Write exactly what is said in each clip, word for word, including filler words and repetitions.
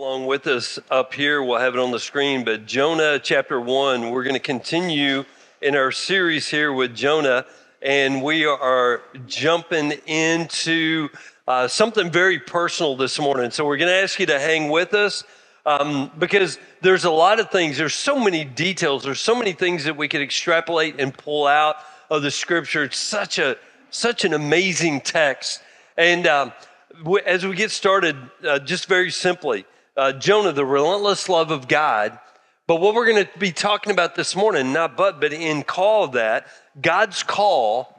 along with us up here. We'll have it on the screen, but Jonah chapter one, we're going to continue in our series here with Jonah, and we are jumping into uh, something very personal this morning. So we're going to ask you to hang with us um, because there's a lot of things. There's so many details. There's so many things that we could extrapolate and pull out of the scripture. It's such a such an amazing text. And um, as we get started, uh, just very simply, uh, Jonah, the relentless love of God. But what we're going to be talking about this morning, not but, but in call of that, God's call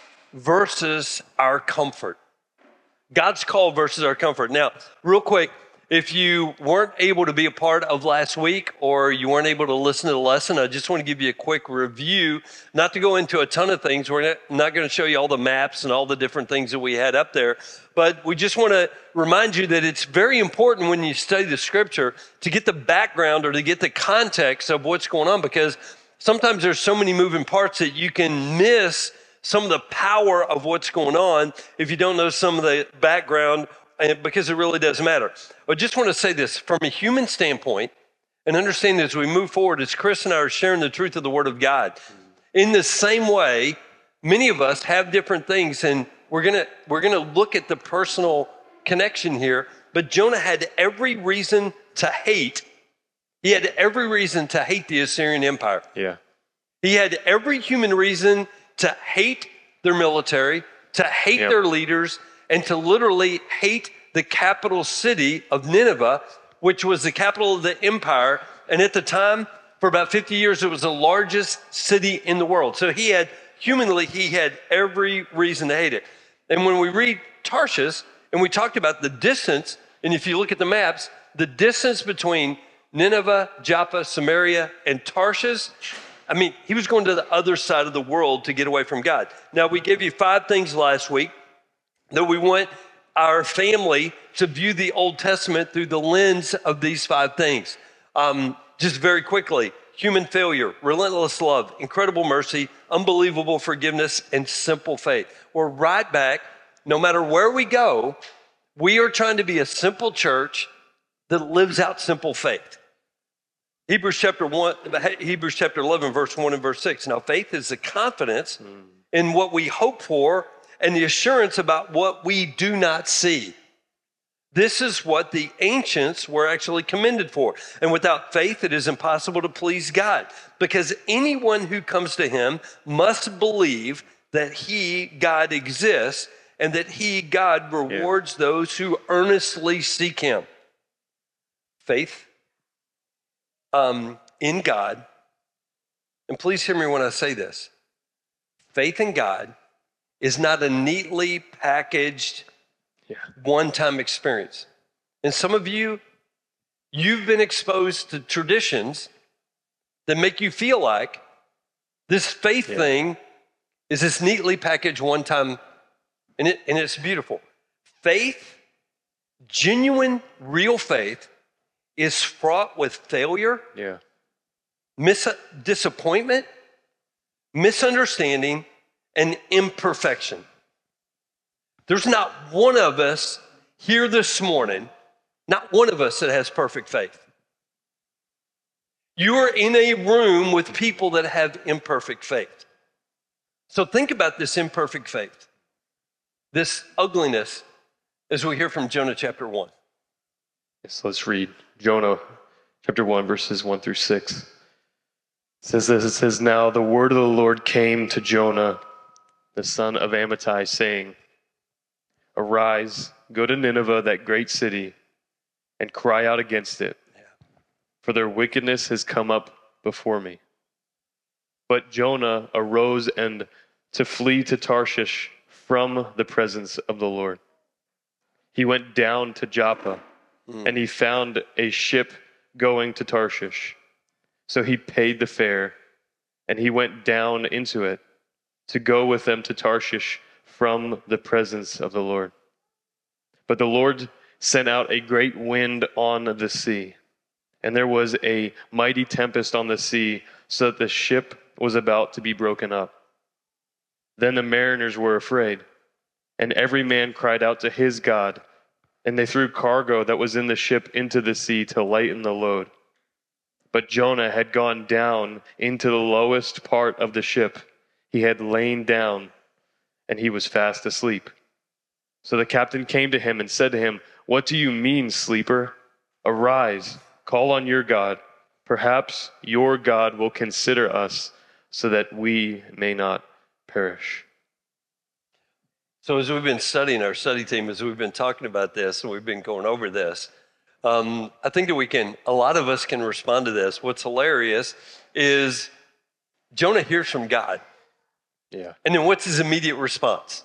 versus our comfort. God's call versus our comfort. Now, real quick, if you weren't able to be a part of last week or you weren't able to listen to the lesson, I just want to give you a quick review, not to go into a ton of things. We're not, not going to show you all the maps and all the different things that we had up there, but we just want to remind you that it's very important when you study the scripture to get the background or to get the context of what's going on, because sometimes there's so many moving parts that you can miss some of the power of what's going on if you don't know some of the background, because it really doesn't matter. I just want to say this from a human standpoint, and understand as we move forward, as Chris and I are sharing the truth of the Word of God. In the same way, many of us have different things, and we're gonna we're gonna look at the personal connection here. But Jonah had every reason to hate. He had every reason to hate the Assyrian Empire. Yeah. He had every human reason to hate their military, to hate Yep. their leaders, and to literally hate the capital city of Nineveh, which was the capital of the empire. And at the time, for about fifty years, it was the largest city in the world. So he had, humanly, he had every reason to hate it. And when we read Tarshish, and we talked about the distance, and if you look at the maps, the distance between Nineveh, Joppa, Samaria, and Tarshish, I mean, he was going to the other side of the world to get away from God. Now, we gave you five things last week that we want our family to view the Old Testament through the lens of these five things. Um, just very quickly, human failure, relentless love, incredible mercy, unbelievable forgiveness, and simple faith. We're right back. No matter where we go, we are trying to be a simple church that lives out simple faith. Hebrews chapter one, Hebrews chapter eleven, verse one and verse six. Now, faith is the confidence mm. in what we hope for and the assurance about what we do not see. This is what the ancients were actually commended for. And without faith, it is impossible to please God, because anyone who comes to him must believe that he, God, exists, and that he, God, rewards yeah. those who earnestly seek him. Faith um, in God, and please hear me when I say this, faith in God is not a neatly packaged yeah. one-time experience. And some of you, you've been exposed to traditions that make you feel like this faith yeah. thing is this neatly packaged one-time, and, it, and it's beautiful. Faith, genuine, real faith, is fraught with failure, yeah. mis- disappointment, misunderstanding, and imperfection. There's not one of us here this morning, not one of us that has perfect faith. You are in a room with people that have imperfect faith. So think about this imperfect faith, this ugliness, as we hear from Jonah chapter one. So let's read Jonah chapter one, verses one through six. It says this, it says, "Now the word of the Lord came to Jonah, the son of Amittai, saying, Arise, go to Nineveh, that great city, and cry out against it, yeah. for their wickedness has come up before me. But Jonah arose and to flee to Tarshish from the presence of the Lord. He went down to Joppa, mm. and he found a ship going to Tarshish. So he paid the fare, and he went down into it to go with them to Tarshish from the presence of the Lord. But the Lord sent out a great wind on the sea, and there was a mighty tempest on the sea, so that the ship was about to be broken up. Then the mariners were afraid, and every man cried out to his God, and they threw cargo that was in the ship into the sea to lighten the load. But Jonah had gone down into the lowest part of the ship. He had lain down, and he was fast asleep. So the captain came to him and said to him, "What do you mean, sleeper? Arise, call on your God. Perhaps your God will consider us so that we may not perish." So as we've been studying, our study team, as we've been talking about this and we've been going over this, um, I think that we can, a lot of us can respond to this. What's hilarious is Jonah hears from God. Yeah. And then what's his immediate response?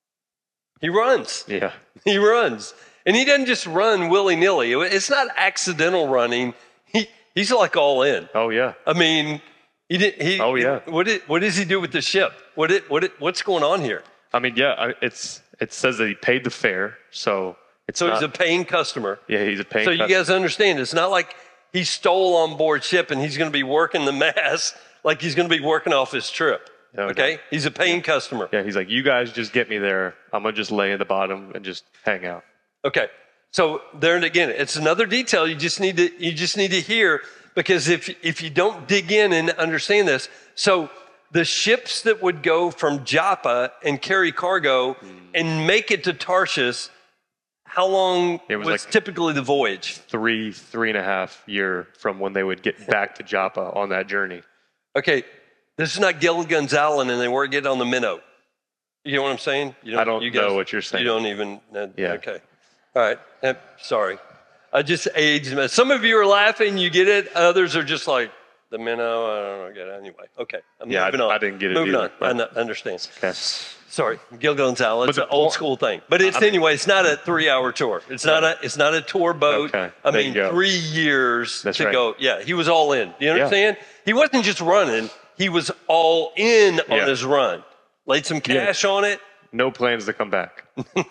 He runs. Yeah. He runs. And he doesn't just run willy-nilly. It's not accidental running. He He's like all in. Oh, yeah. I mean, he did. He, Oh, yeah. What did, what does he do with the ship? What did, what did, what's going on here? I mean, yeah, I- it's it says that he paid the fare, so it's So not, he's a paying customer. yeah, he's a paying So you customer. guys understand, it's not like he stole on board ship and he's going to be working the mast like he's going to be working off his trip. No, Okay? no. He's a paying customer. Yeah, he's like, you guys just get me there. I'm going to just lay at the bottom and just hang out. Okay. So there and again, it's another detail you just need to you just need to hear, because if if you don't dig in and understand this, so the ships that would go from Joppa and carry cargo and make it to Tarshish, how long It was, was like- typically the voyage? Three, three and a half year from when they would get back to Joppa on that journey. Okay, this is not Gilligan's Island and they weren't getting on the minnow. You know what I'm saying? You I don't you know what you're saying. You don't even, uh, Yeah. Okay. All right, Eh, sorry. I just aged. Some of you are laughing, you get it. Others are just like, the minnow, I don't know, get it anyway. Okay, I'm Yeah, I- moving on. I didn't get it Moving either, on, but- I n- understand. Okay. Sorry, Gilligan's Island, it's But an the old point- school thing. But it's I mean- anyway, it's not a three-hour tour. It's not a It's not a tour boat. Okay, I there you mean, go. three years That's to right. go. Yeah, he was all in. You Yeah. understand? He wasn't just running, he was all in on Yeah. his run. Laid some cash on it. No plans to come back.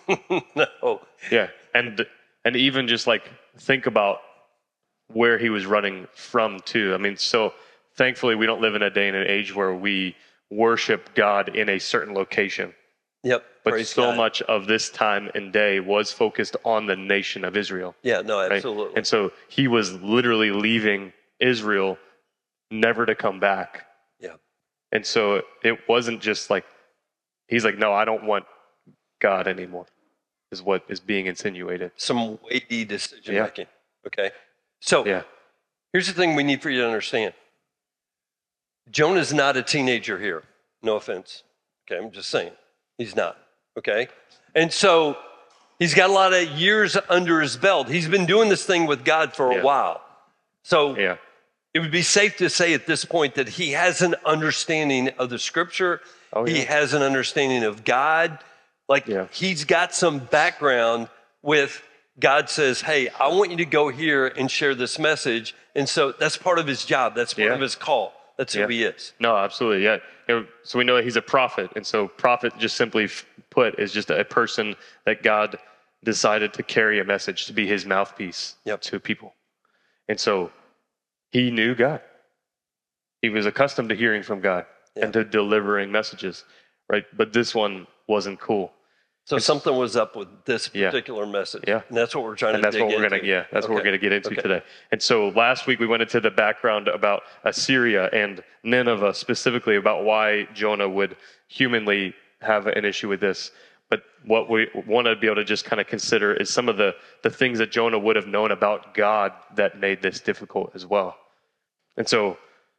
No. Yeah. And and even just like think about where he was running from too. I mean, so thankfully we don't live in a day and an age where we worship God in a certain location. Yep. But praise so God. much of this time and day was focused on the nation of Israel. Yeah, no, Right? absolutely. And so he was literally leaving Israel never to come back. Yeah. And so it wasn't just like, he's like, no, I don't want God anymore, is what is being insinuated. Some weighty decision Yeah. making. Okay. So Yeah. here's the thing we need for you to understand. Jonah's not a teenager here. No offense. Okay, I'm just saying. He's not. Okay? And so he's got a lot of years under his belt. He's been doing this thing with God for a Yeah. while. So Yeah. it would be safe to say at this point that he has an understanding of the scripture. Oh, He yeah. has an understanding of God. Like Yeah. he's got some background with God says, hey, I want you to go here and share this message. And so that's part of his job. That's part Yeah. of his call. That's Yeah. who he is. No, absolutely. Yeah. You know, so we know that he's a prophet. And so prophet, just simply f- put, is just a person that God decided to carry a message, to be his mouthpiece Yep. to people. And so he knew God. He was accustomed to hearing from God Yeah. and to delivering messages, right? But this one wasn't cool. So something was up with this Yeah. particular message. Yeah. And that's what we're trying And to that's dig what we're into. gonna, yeah, that's what we're Okay. gonna get into Okay. today. And so last week we went into the background about Assyria and Nineveh, specifically about why Jonah would humanly have an issue with this. But what we want to be able to just kind of consider is some of the the things that Jonah would have known about God that made this difficult as well. And so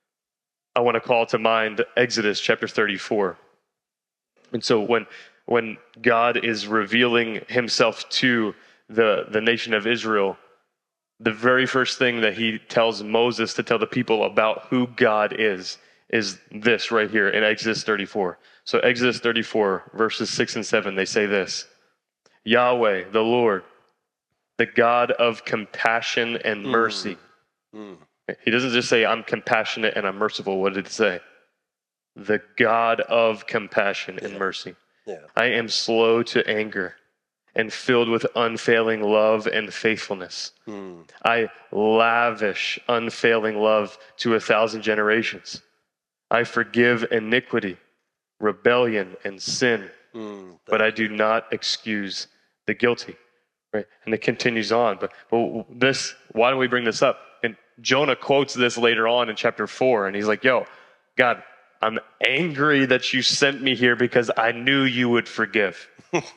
I want to call to mind Exodus chapter thirty-four. And so when when God is revealing himself to the, the nation of Israel, the very first thing that he tells Moses to tell the people about who God is, is this right here in Exodus thirty-four. So Exodus thirty-four, verses six and seven, they say this: Yahweh, the Lord, the God of compassion and mercy. Mm. He doesn't just say, I'm compassionate and I'm merciful. What did it say? The God of compassion and Yeah. mercy. Yeah. I am slow to anger and filled with unfailing love and faithfulness. Mm. I lavish unfailing love to a thousand generations. I forgive iniquity, rebellion, and sin, Mm. but I do not excuse the guilty. right? And it continues on. But, but this, why do we bring this up? And Jonah quotes this later on in chapter four, and he's like, yo, God, I'm angry that you sent me here because I knew you would forgive.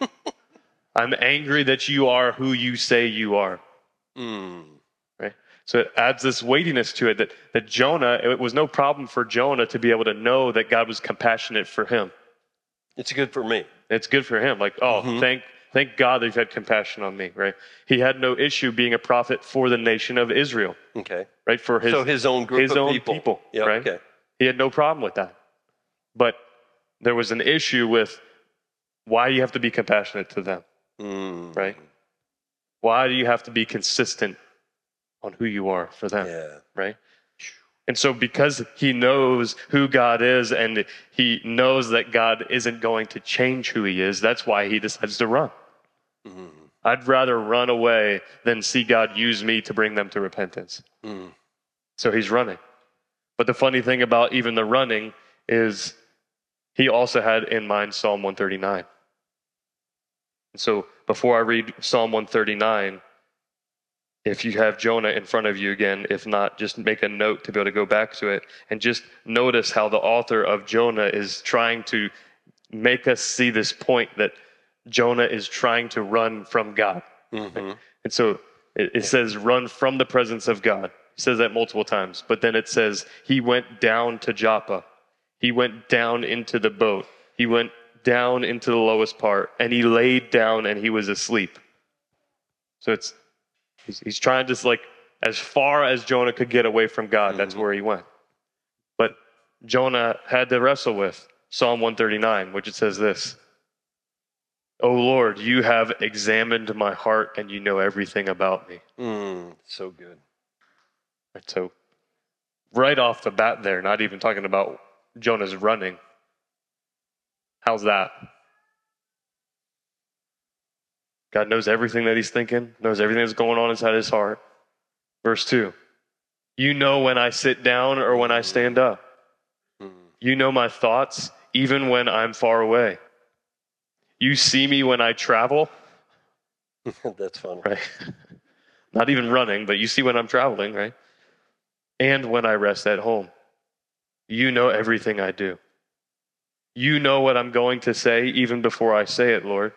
I'm angry that you are who you say you are. Mm. Right? So it adds this weightiness to it that, that Jonah, it was no problem for Jonah to be able to know that God was compassionate for him. It's good for me. It's good for him. Like, oh, Mhm. thank thank God that you've had compassion on me, right? He had no issue being a prophet for the nation of Israel, Okay. right? For his, So his own group his of own people. people, Yeah, right? okay. He had no problem with that. But there was an issue with why you have to be compassionate to them, Mm. right? Why do you have to be consistent on who you are for them, Yeah. right? And so because he knows who God is and he knows that God isn't going to change who he is, that's why he decides to run. Mm. I'd rather run away than see God use me to bring them to repentance. Mm. So he's running. But the funny thing about even the running is he also had in mind Psalm one thirty-nine. And so before I read Psalm one thirty-nine, if you have Jonah in front of you again, if not, just make a note to be able to go back to it and just notice how the author of Jonah is trying to make us see this point that Jonah is trying to run from God. Mm-hmm. And so it, it says, run from the presence of God. He says that multiple times. But then it says, he went down to Joppa. He went down into the boat. He went down into the lowest part, and he laid down and he was asleep. So it's he's, he's trying to, like, as far as Jonah could get away from God, that's Mhm. where he went. But Jonah had to wrestle with Psalm one thirty-nine, which it says this: "O Lord, you have examined my heart and you know everything about me." Mm. So good. Right, so right off the bat there, not even talking about Jonah's running. How's that? God knows everything that he's thinking, knows everything that's going on inside his heart. Verse two, you know when I sit down or when I stand up. Mm. You know my thoughts, even when I'm far away. You see me when I travel, That's funny. right? Not even running, but you see when I'm traveling, right? And when I rest at home. You know everything I do. You know what I'm going to say even before I say it, Lord.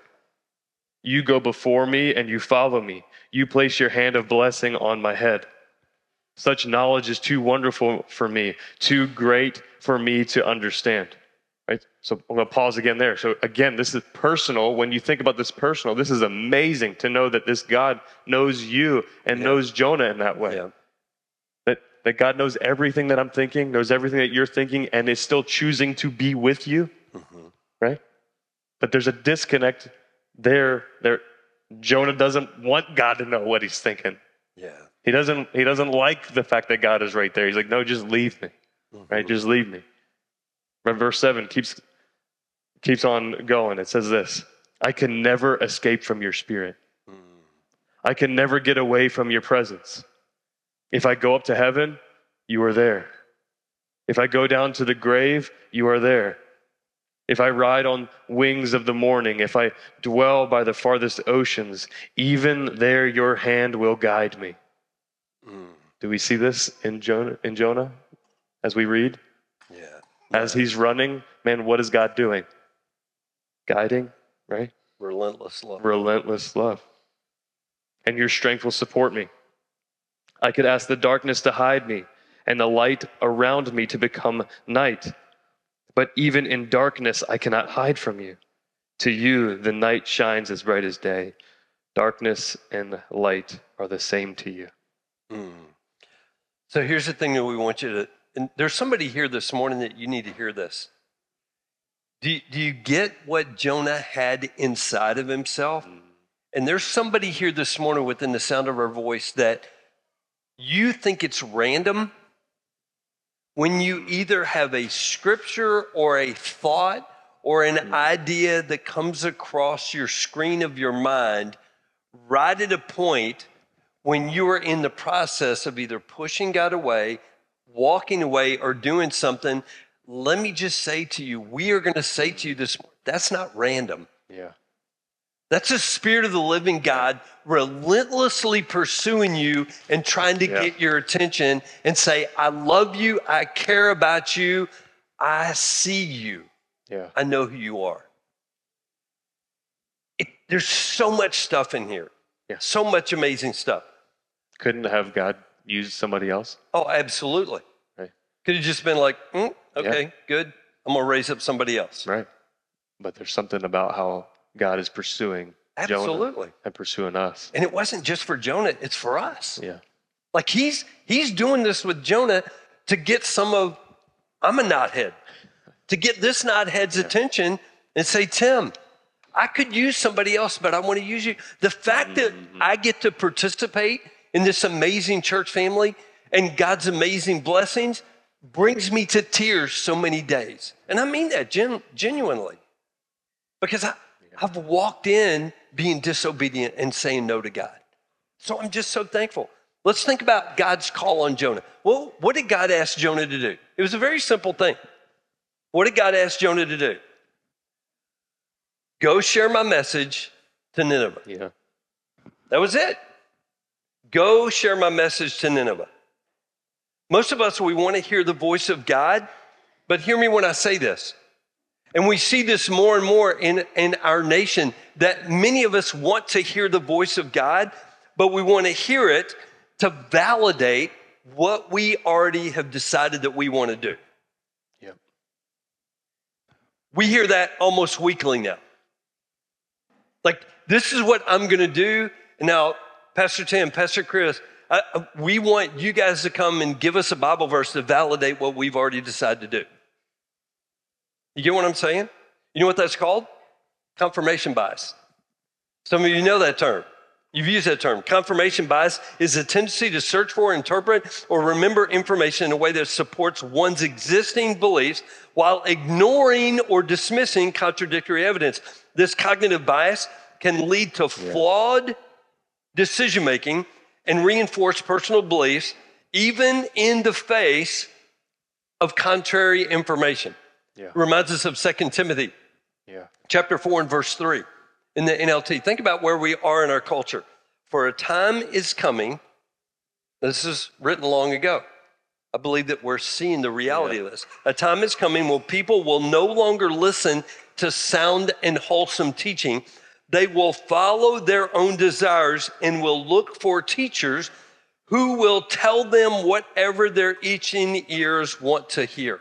You go before me and you follow me. You place your hand of blessing on my head. Such knowledge is too wonderful for me, too great for me to understand. Right? So I'm going to pause again there. So again, this is personal. When you think about this personal, this is amazing to know that this God knows you and Yeah. knows Jonah in that way. Yeah. That, that God knows everything that I'm thinking, knows everything that you're thinking, and is still choosing to be with you. Mm-hmm. Right? But there's a disconnect there. There, Jonah doesn't want God to know what he's thinking. Yeah. He doesn't. He doesn't like the fact that God is right there. He's like, no, just leave me. Mm-hmm. Right? Just leave me. But verse seven keeps keeps on going. It says this: I can never escape from your spirit. Mm. I can never get away from your presence. If I go up to heaven, you are there. If I go down to the grave, you are there. If I ride on wings of the morning, if I dwell by the farthest oceans, even there your hand will guide me. Mm. Do we see this in Jonah, in Jonah as we read? Yeah. As Yeah. he's running, man, what is God doing? Guiding, right? Relentless love. Relentless love. And your strength will support me. I could ask the darkness to hide me and the light around me to become night. But even in darkness, I cannot hide from you. To you, the night shines as bright as day. Darkness and light are the same to you. Mm. So here's the thing that we want you to, and there's somebody here this morning that you need to hear this. Do you, do you get what Jonah had inside of himself? And there's somebody here this morning within the sound of our voice that you think it's random when you either have a scripture or a thought or an idea that comes across your screen of your mind right at a point when you are in the process of either pushing God away, walking away, or doing something. Let me just say to you, we are going to say to you this morning, that's not random. Yeah. That's the Spirit of the living God relentlessly pursuing you and trying to Yeah. get your attention and say, I love you, I care about you, I see you, Yeah. I know who you are. It, there's so much stuff in here, Yeah. so much amazing stuff. Couldn't have God used somebody else? Oh, absolutely. Right. Could have just been like, mm, okay, Yeah. good. I'm going to raise up somebody else. Right. But there's something about how God is pursuing Jonah Absolutely. and pursuing us. And it wasn't just for Jonah, it's for us. Yeah. Like he's he's doing this with Jonah to get some of, I'm a knothead, to get this knothead's Yeah. attention and say, Tim, I could use somebody else, but I want to use you. The fact that Mm-hmm. I get to participate in this amazing church family and God's amazing blessings brings me to tears so many days. And I mean that gen- genuinely. Because I, I've walked in being disobedient and saying no to God. So I'm just so thankful. Let's think about God's call on Jonah. Well, what did God ask Jonah to do? It was a very simple thing. What did God ask Jonah to do? Go share my message to Nineveh. Yeah. That was it. Go share my message to Nineveh. Most of us, we want to hear the voice of God, but hear me when I say this. And we see this more and more in, in our nation, that many of us want to hear the voice of God, but we want to hear it to validate what we already have decided that we want to do. Yep. We hear that almost weekly now. Like, this is what I'm going to do. Now, Pastor Tim, Pastor Chris, I, we want you guys to come and give us a Bible verse to validate what we've already decided to do. You get what I'm saying? You know what that's called? Confirmation bias. Some of you know that term. You've used that term. Confirmation bias is a tendency to search for, interpret, or remember information in a way that supports one's existing beliefs while ignoring or dismissing contradictory evidence. This cognitive bias can lead to flawed decision-making and reinforce personal beliefs, even in the face of contrary information. Yeah. It reminds us of Second Timothy Yeah. chapter four and verse three in the N L T. Think about where we are in our culture. For a time is coming, this is written long ago. I believe that we're seeing the reality Yeah. of this. A time is coming when people will no longer listen to sound and wholesome teaching. They will follow their own desires and will look for teachers who will tell them whatever their itching ears want to hear.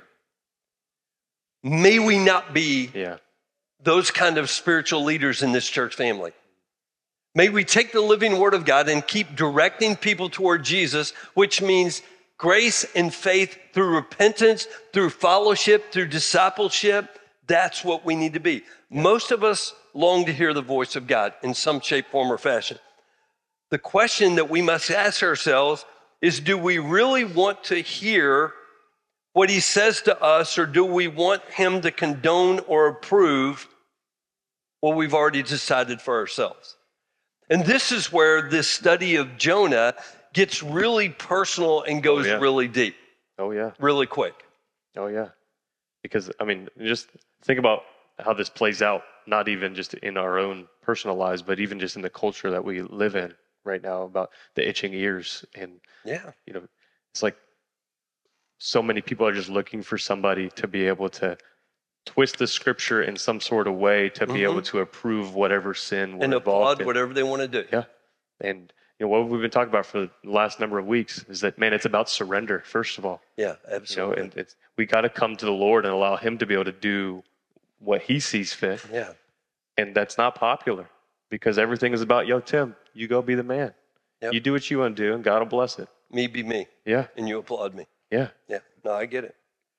May we not be Yeah. those kind of spiritual leaders in this church family. May we take the living word of God and keep directing people toward Jesus, which means grace and faith through repentance, through fellowship, through discipleship. That's what we need to be. Most of us long to hear the voice of God in some shape, form, or fashion. The question that we must ask ourselves is, do we really want to hear what he says to us, or do we want him to condone or approve what we've already decided for ourselves? And this is where this study of Jonah gets really personal and goes yeah. really deep, Oh, yeah. really quick. Oh, yeah. Because, I mean, just think about how this plays out, not even just in our own personal lives, but even just in the culture that we live in right now, about the itching ears. And, Yeah. you know, it's like so many people are just looking for somebody to be able to twist the scripture in some sort of way to be Mhm. able to approve whatever sin we're And involved applaud in. whatever they want to do. Yeah. And, you know, what we've been talking about for the last number of weeks is that, man, it's about surrender, first of all. Yeah, You know, absolutely. and it's, we got to come to the Lord and allow him to be able to do what he sees fit. Yeah. And that's not popular because everything is about, yo, Tim, you go be the man. Yep. You do what you want to do and God will bless it. Me be me, Yeah. and you applaud me. Yeah. Yeah, no, I get it.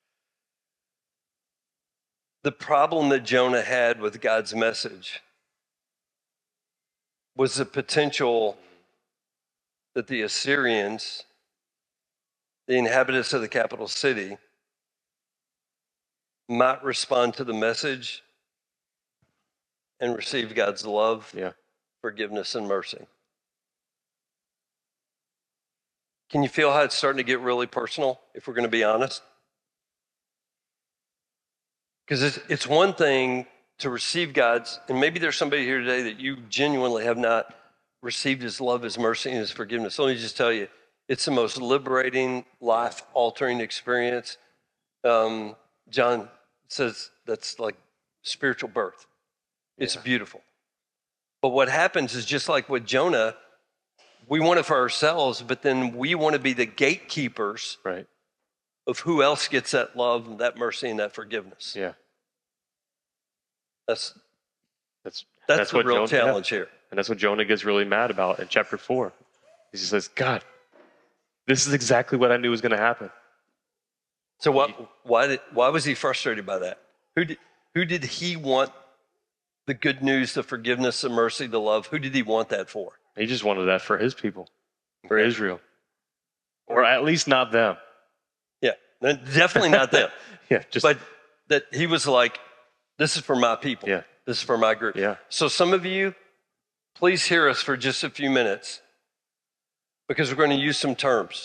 The problem that Jonah had with God's message was the potential that the Assyrians, the inhabitants of the capital city, might respond to the message and receive God's love, Yeah. forgiveness, and mercy. Can you feel how it's starting to get really personal, if we're going to be honest? Because it's, it's one thing to receive God's, and maybe there's somebody here today that you genuinely have not received his love, his mercy, and his forgiveness. Let me just tell you, it's the most liberating, life-altering experience. Um, John says that's like spiritual birth. It's Yeah. beautiful. But what happens is just like with Jonah, we want it for ourselves, but then we want to be the gatekeepers Right. of who else gets that love and that mercy and that forgiveness. Yeah. That's That's that's, that's the what real Jonah, yeah. challenge here. And that's what Jonah gets really mad about in chapter four. He says, God, this is exactly what I knew was going to happen. So what, why did why was he frustrated by that? Who did who did he want the good news, the forgiveness, the mercy, the love? Who did he want that for? He just wanted that for his people, for Israel. Or at least not them. Yeah, definitely not them. Yeah, just But that he was like, this is for my people. Yeah. This is for my group. Yeah. So some of you, please hear us for just a few minutes because we're going to use some terms.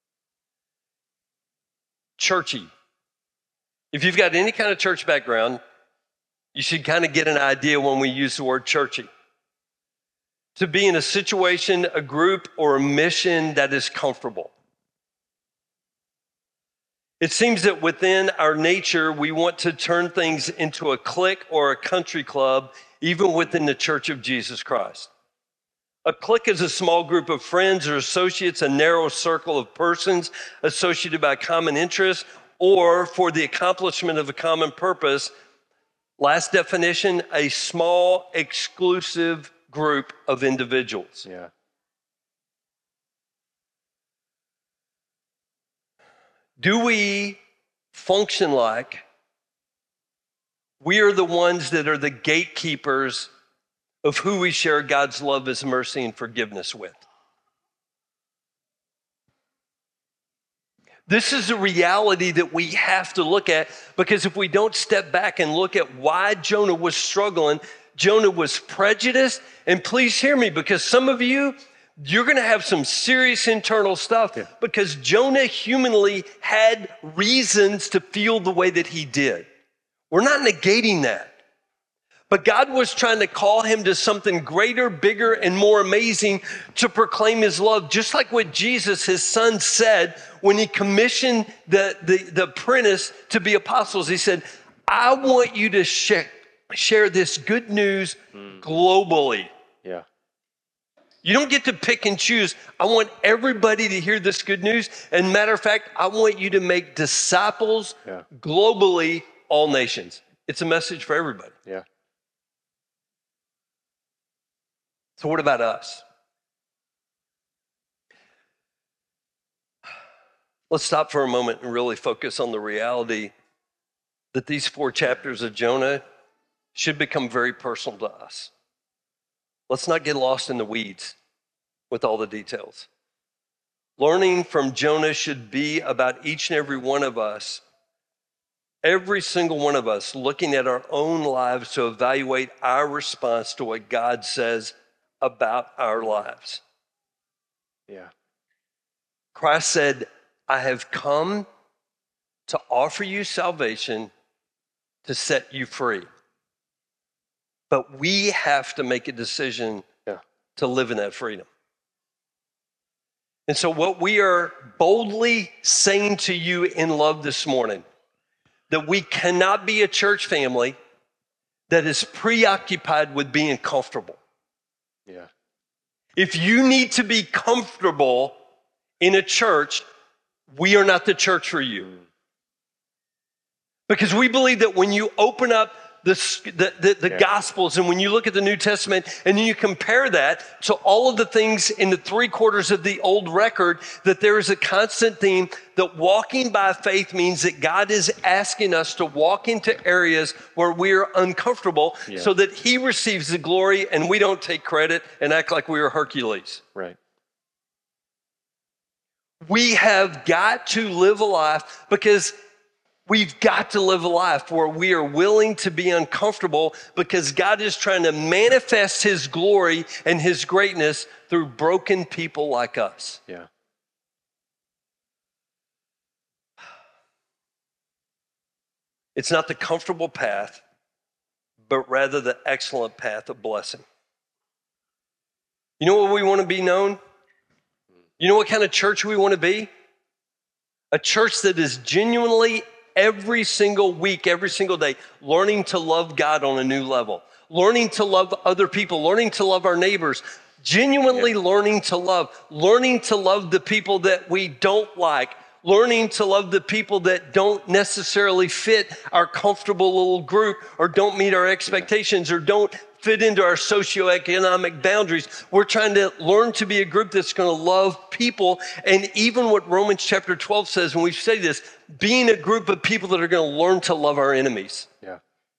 Churchy. If you've got any kind of church background, you should kind of get an idea when we use the word churchy. To be in a situation, a group, or a mission that is comfortable. It seems that within our nature, we want to turn things into a clique or a country club, even within the Church of Jesus Christ. A clique is a small group of friends or associates, a narrow circle of persons associated by common interests or for the accomplishment of a common purpose. Last definition, a small, exclusive group of individuals. yeah. Do we function like we are the ones that are the gatekeepers of who we share God's love, his mercy, and forgiveness with? This is a reality that we have to look at, because if we don't step back and look at why Jonah was struggling, Jonah was prejudiced. And please hear me, because some of you, you're going to have some serious internal stuff Yeah. because Jonah humanly had reasons to feel the way that he did. We're not negating that. But God was trying to call him to something greater, bigger, and more amazing to proclaim his love. Just like what Jesus, his son, said when he commissioned the, the, the apprentice to be apostles. He said, I want you to share, share this good news globally. Yeah. You don't get to pick and choose. I want everybody to hear this good news. And matter of fact, I want you to make disciples Yeah. globally, all nations. It's a message for everybody. Yeah. So what about us? Let's stop for a moment and really focus on the reality that these four chapters of Jonah should become very personal to us. Let's not get lost in the weeds with all the details. Learning from Jonah should be about each and every one of us, every single one of us, looking at our own lives to evaluate our response to what God says about our lives. Yeah. Christ said, I have come to offer you salvation to set you free. But we have to make a decision Yeah. to live in that freedom. And so what we are boldly saying to you in love this morning, that we cannot be a church family that is preoccupied with being comfortable. Yeah. If you need to be comfortable in a church, we are not the church for you. Because we believe that when you open up the, the, the, the Yeah. Gospels and when you look at the New Testament and then you compare that to all of the things in the three quarters of the old record, that there is a constant theme that walking by faith means that God is asking us to walk into areas where we're uncomfortable Yeah. so that he receives the glory and we don't take credit and act like we are Hercules. Right. We have got to live a life because we've got to live a life where we are willing to be uncomfortable because God is trying to manifest his glory and his greatness through broken people like us. Yeah. It's not the comfortable path, but rather the excellent path of blessing. You know what we want to be known? You know what kind of church we want to be? A church that is genuinely every single week, every single day, learning to love God on a new level, learning to love other people, learning to love our neighbors, genuinely yeah. learning to love, learning to love the people that we don't like, learning to love the people that don't necessarily fit our comfortable little group or don't meet our expectations or don't fit into our socioeconomic boundaries. We're trying to learn to be a group that's going to love people. And even what Romans chapter twelve says, when we say this, being a group of people that are going to learn to love our enemies. Yeah.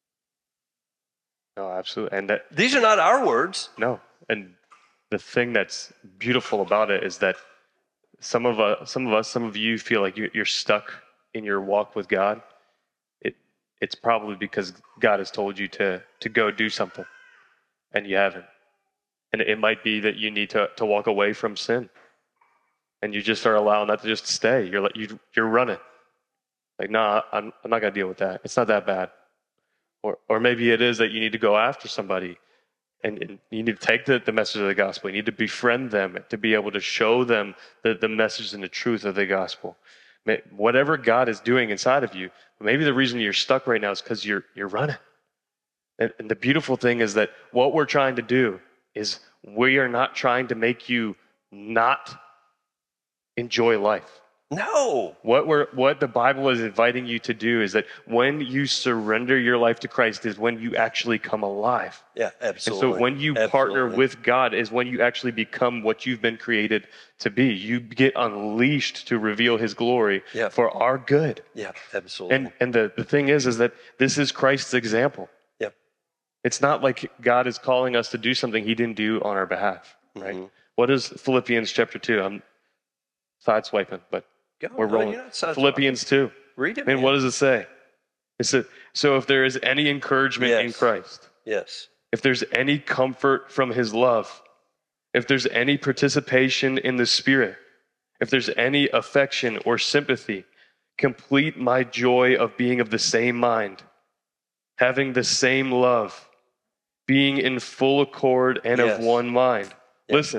No, absolutely. And that, these are not our words. No. And the thing that's beautiful about it is that some of us, some of us, some of you feel like you're stuck in your walk with God. It, it's probably because God has told you to, to go do something. And you haven't. And it might be that you need to, to walk away from sin. And you just are allowing that to just stay. You're like, you, you're running. Like, nah, I'm, I'm not going to deal with that. It's not that bad. Or or maybe it is that you need to go after somebody. And, and you need to take the, the message of the gospel. You need to befriend them to be able to show them the, the message and the truth of the gospel. Whatever God is doing inside of you, maybe the reason you're stuck right now is because you're you're running. And, and the beautiful thing is that what we're trying to do is we are not trying to make you not enjoy life. No. What we're what the Bible is inviting you to do is that when you surrender your life to Christ is when you actually come alive. Yeah, absolutely. And so when you absolutely. partner with God is when you actually become what you've been created to be. You get unleashed to reveal his glory yeah. for our good. Yeah, absolutely. And and the, the thing is, is that this is Christ's example. It's not like God is calling us to do something he didn't do on our behalf, right? Mm-hmm. What is Philippians chapter two? I'm sideswiping, but Go, we're no, rolling. Philippians two. Read it, And man. what does it say? It says, so if there is any encouragement yes. in Christ, yes. if there's any comfort from his love, if there's any participation in the Spirit, if there's any affection or sympathy, complete my joy of being of the same mind, having the same love, being in full accord and yes. of one mind. Yep. Listen,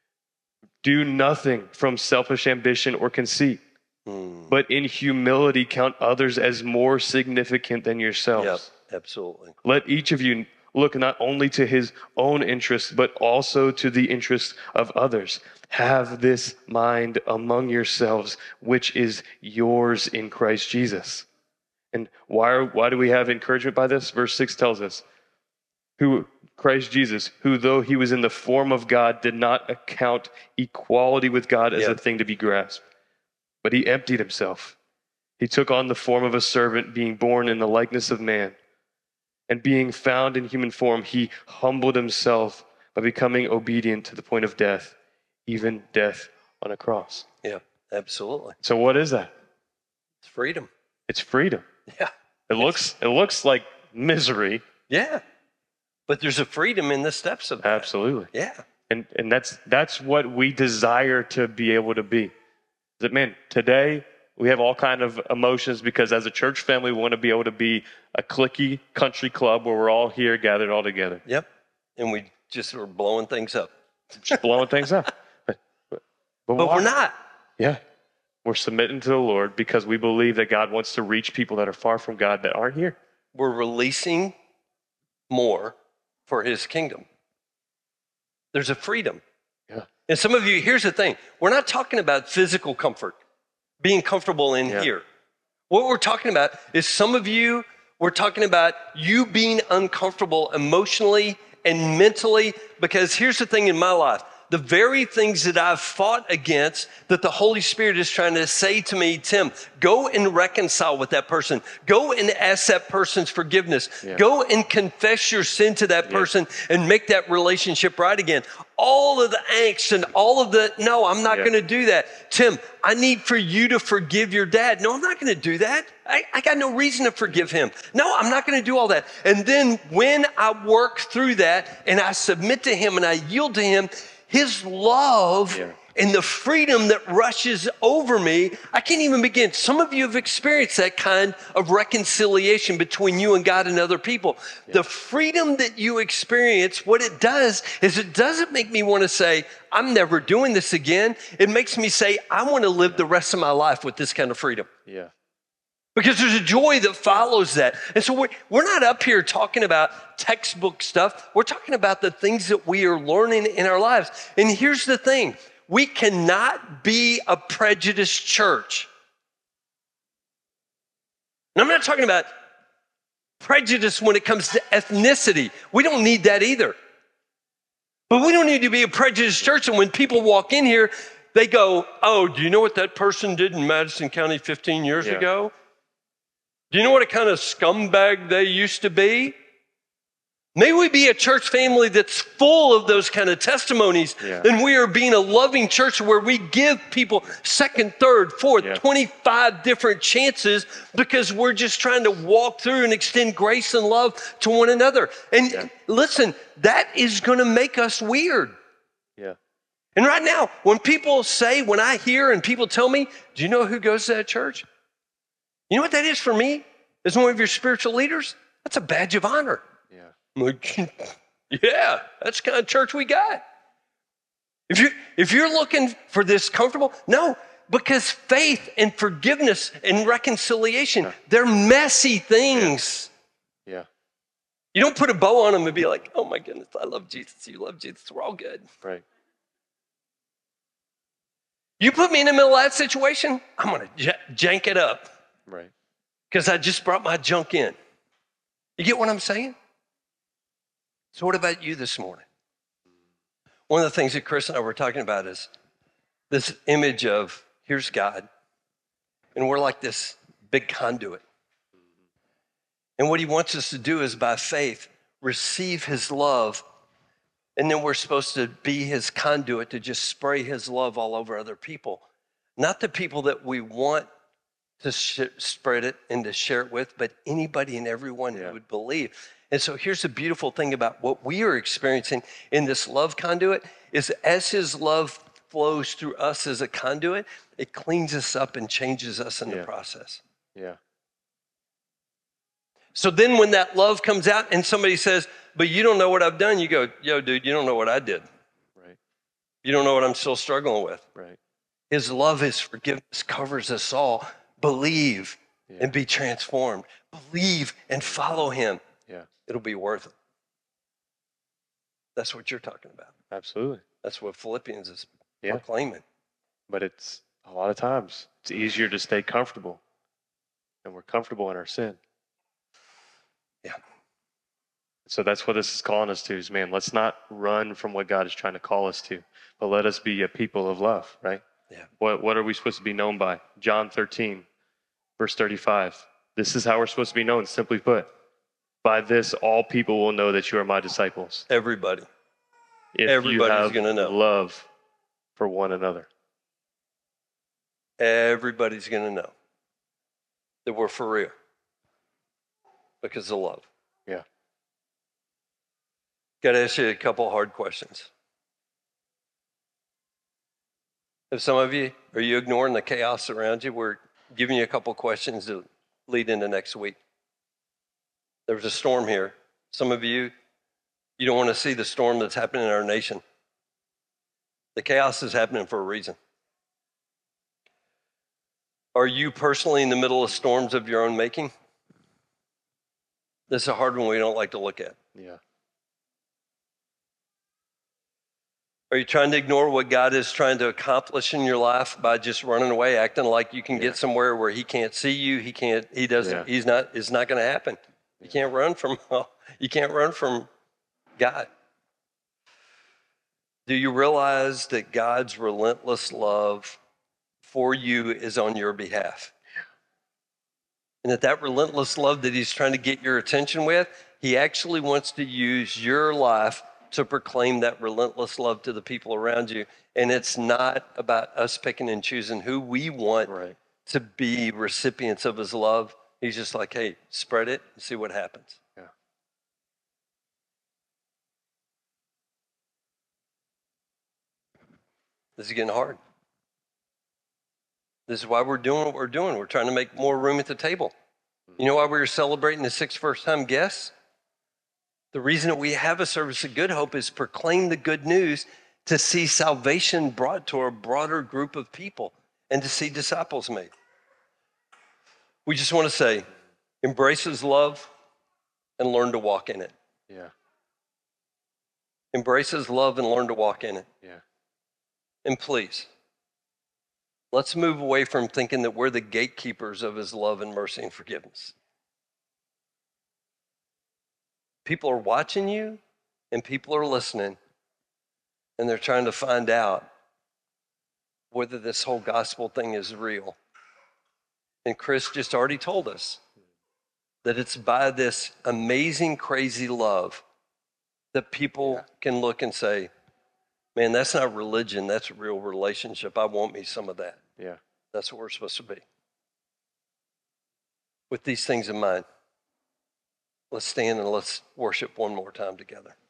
do nothing from selfish ambition or conceit, mm. but in humility count others as more significant than yourselves. Yep, absolutely. Let each of you look not only to his own interests, but also to the interests of others. Have this mind among yourselves, which is yours in Christ Jesus. And why, are, why do we have encouragement by this? Verse six tells us, who Christ Jesus, who though he was in the form of God, did not account equality with God as yep. a thing to be grasped, but he emptied himself. He took on the form of a servant, being born in the likeness of man. And being found in human form, he humbled himself by becoming obedient to the point of death, even death on a cross. Yeah, absolutely. So what is that? It's freedom. It's freedom. Yeah. It looks it looks like misery. Yeah. But there's a freedom in the steps of that. Absolutely. Yeah. And and that's that's what we desire to be able to be. That man, today we have all kind of emotions because as a church family, we want to be able to be a cliquey country club where we're all here gathered all together. Yep. And we just are blowing things up. Just blowing things up. But, but, but, but we're not. Yeah. We're submitting to the Lord because we believe that God wants to reach people that are far from God that aren't here. We're releasing more for his kingdom. There's a freedom. Yeah. And some of you, here's the thing. We're not talking about physical comfort, being comfortable in yeah. here. What we're talking about is some of you, we're talking about you being uncomfortable emotionally and mentally, because here's the thing in my life. The very things that I've fought against, that the Holy Spirit is trying to say to me, Tim, go and reconcile with that person. Go and ask that person's forgiveness. Yeah. Go and confess your sin to that person yeah. and make that relationship right again. All of the angst and all of the, no, I'm not yeah. going to do that. Tim, I need for you to forgive your dad. No, I'm not going to do that. I, I got no reason to forgive him. No, I'm not going to do all that. And then when I work through that and I submit to him and I yield to him, his love yeah. and the freedom that rushes over me, I can't even begin. Some of you have experienced that kind of reconciliation between you and God and other people. Yeah. The freedom that you experience, what it does is it doesn't make me want to say, I'm never doing this again. It makes me say, I want to live the rest of my life with this kind of freedom. Yeah. Because there's a joy that follows that. And so we're, we're not up here talking about textbook stuff. We're talking about the things that we are learning in our lives. And here's the thing. We cannot be a prejudiced church. And I'm not talking about prejudice when it comes to ethnicity. We don't need that either. But we don't need to be a prejudiced church. And when people walk in here, they go, oh, do you know what that person did in Madison County fifteen years Yeah. ago? Do you know what a kind of scumbag they used to be? May we be a church family that's full of those kind of testimonies. Yeah. And we are being a loving church where we give people second, third, fourth, Yeah. twenty-five different chances because we're just trying to walk through and extend grace and love to one another. And Yeah. listen, that is going to make us weird. Yeah. And right now, when people say, when I hear and people tell me, do you know who goes to that church? You know what that is for me? As one of your spiritual leaders? That's a badge of honor. Yeah. I'm like, yeah, that's the kind of church we got. If you if you're looking for this comfortable, no, because faith and forgiveness and reconciliation, Yeah. they're messy things. Yeah. You don't put a bow on them and be like, oh my goodness, I love Jesus, you love Jesus, we're all good. Right. You put me in the middle of that situation, I'm gonna j- jank it up. Right. Because I just brought my junk in. You get what I'm saying? So what about you this morning? One of the things that Chris and I were talking about is this image of, here's God, and we're like this big conduit. And what he wants us to do is by faith, receive his love, and then we're supposed to be his conduit to just spray his love all over other people. Not the people that we want to sh- spread it and to share it with, but anybody and everyone Yeah. who would believe. And so here's the beautiful thing about what we are experiencing in this love conduit is as his love flows through us as a conduit, it cleans us up and changes us in Yeah. the process. Yeah. So then when that love comes out and somebody says, but you don't know what I've done, you go, yo, dude, you don't know what I did. Right. You don't know what I'm still struggling with. Right. His love, his forgiveness covers us all. Believe Yeah. and be transformed. Believe and follow him. Yeah. It'll be worth it. That's what you're talking about. Absolutely. That's what Philippians is Yeah. proclaiming. But it's a lot of times it's easier to stay comfortable, and we're comfortable in our sin. Yeah. So that's what this is calling us to is, man, let's not run from what God is trying to call us to, but let us be a people of love, right? Yeah. What, what are we supposed to be known by? John thirteen, verse thirty-five. This is how we're supposed to be known, simply put. By this, all people will know that you are my disciples. Everybody. If Everybody's you have gonna know. love for one another. Everybody's going to know that we're for real because of love. Yeah. Got to ask you a couple hard questions. If some of you, are you ignoring the chaos around you? We're giving you a couple questions to lead into next week. There's a storm here. Some of you, you don't want to see the storm that's happening in our nation. The chaos is happening for a reason. Are you personally in the middle of storms of your own making? This is a hard one we don't like to look at. Yeah. Are you trying to ignore what God is trying to accomplish in your life by just running away, acting like you can Yeah. get somewhere where he can't see you, he can't, he doesn't, Yeah. he's not, it's not going to happen. You can't run from, you can't run from God. Do you realize that God's relentless love for you is on your behalf? And that that relentless love that he's trying to get your attention with, he actually wants to use your life to proclaim that relentless love to the people around you. And it's not about us picking and choosing who we want Right. to be recipients of his love. He's just like, hey, spread it and see what happens. Yeah. This is getting hard. This is why we're doing what we're doing. We're trying to make more room at the table. You know why we were celebrating the six first-time guests? The reason that we have a service of Good Hope is proclaim the good news to see salvation brought to a broader group of people and to see disciples made. We just want to say, embrace his love and learn to walk in it. Yeah. Embrace his love and learn to walk in it. Yeah. And please, let's move away from thinking that we're the gatekeepers of his love and mercy and forgiveness. People are watching you and people are listening, and they're trying to find out whether this whole gospel thing is real. And Chris just already told us that it's by this amazing, crazy love that people yeah. can look and say, man, that's not religion, that's a real relationship. I want me some of that. Yeah. That's what we're supposed to be. With these things in mind, let's stand and let's worship one more time together.